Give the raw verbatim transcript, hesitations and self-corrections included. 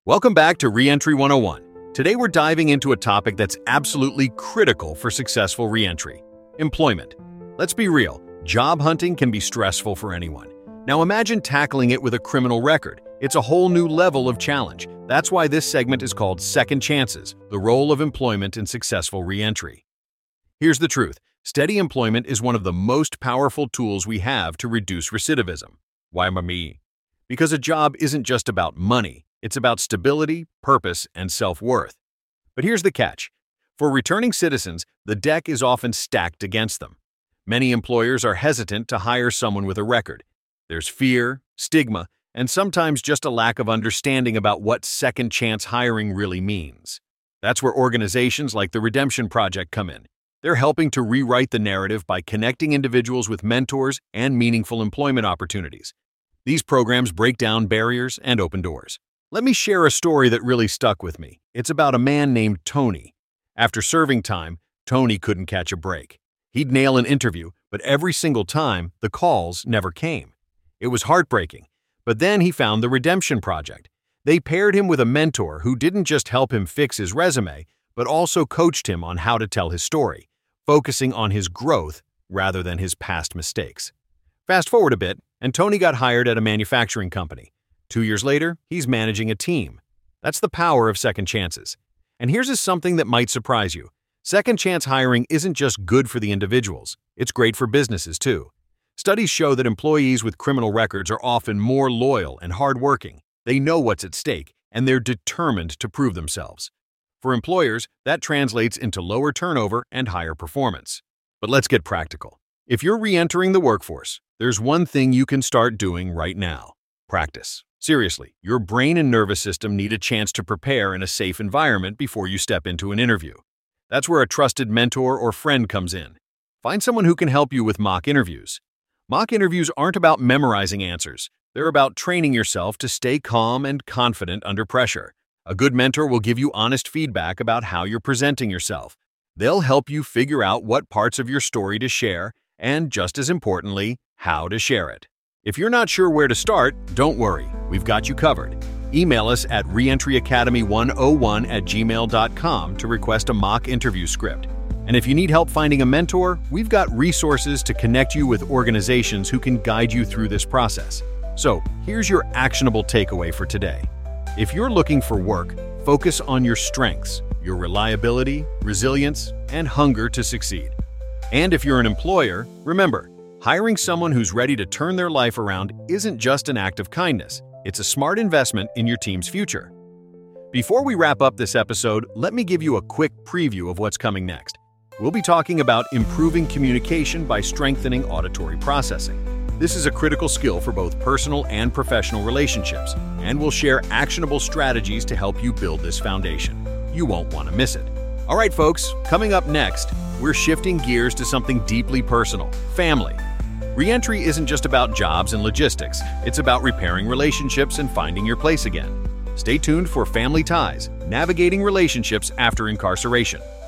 Welcome back to Reentry one oh one. Today we're diving into a topic that's absolutely critical for successful reentry: employment. Let's be real, job hunting can be stressful for anyone. Now imagine tackling it with a criminal record. It's a whole new level of challenge. That's why this segment is called Second Chances: The Role of Employment in Successful Reentry. Here's the truth. Steady employment is one of the most powerful tools we have to reduce recidivism. Why me? Because a job isn't just about money. It's about stability, purpose, and self-worth. But here's the catch. For returning citizens, the deck is often stacked against them. Many employers are hesitant to hire someone with a record. There's fear, stigma, and sometimes just a lack of understanding about what second chance hiring really means. That's where organizations like the Redemption Project come in. They're helping to rewrite the narrative by connecting individuals with mentors and meaningful employment opportunities. These programs break down barriers and open doors. Let me share a story that really stuck with me. It's about a man named Tony. After serving time, Tony couldn't catch a break. He'd nail an interview, but every single time, the calls never came. It was heartbreaking. But then he found the Redemption Project. They paired him with a mentor who didn't just help him fix his resume, but also coached him on how to tell his story, focusing on his growth rather than his past mistakes. Fast forward a bit, and Tony got hired at a manufacturing company. Two years later, he's managing a team. That's the power of second chances. And here's something that might surprise you. Second chance hiring isn't just good for the individuals. It's great for businesses, too. Studies show that employees with criminal records are often more loyal and hardworking. They know what's at stake, and they're determined to prove themselves. For employers, that translates into lower turnover and higher performance. But let's get practical. If you're re-entering the workforce, there's one thing you can start doing right now: practice. Seriously, your brain and nervous system need a chance to prepare in a safe environment before you step into an interview. That's where a trusted mentor or friend comes in. Find someone who can help you with mock interviews. Mock interviews aren't about memorizing answers. They're about training yourself to stay calm and confident under pressure. A good mentor will give you honest feedback about how you're presenting yourself. They'll help you figure out what parts of your story to share and, just as importantly, how to share it. If you're not sure where to start, don't worry. We've got you covered. Email us at reentry academy one oh one at gmail dot com to request a mock interview script. And if you need help finding a mentor, we've got resources to connect you with organizations who can guide you through this process. So, here's your actionable takeaway for today. If you're looking for work, focus on your strengths, your reliability, resilience, and hunger to succeed. And if you're an employer, remember, hiring someone who's ready to turn their life around isn't just an act of kindness. It's a smart investment in your team's future. Before we wrap up this episode, let me give you a quick preview of what's coming next. We'll be talking about improving communication by strengthening auditory processing. This is a critical skill for both personal and professional relationships, and we'll share actionable strategies to help you build this foundation. You won't want to miss it. All right, folks, coming up next, we're shifting gears to something deeply personal: family. Reentry isn't just about jobs and logistics. It's about repairing relationships and finding your place again. Stay tuned for Family Ties: Navigating Relationships After Incarceration.